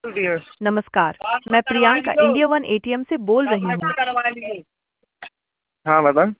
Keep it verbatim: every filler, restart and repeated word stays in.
नमस्कार, मैं Priyanka India one ATM से बोल रही हूँ। हाँ बता।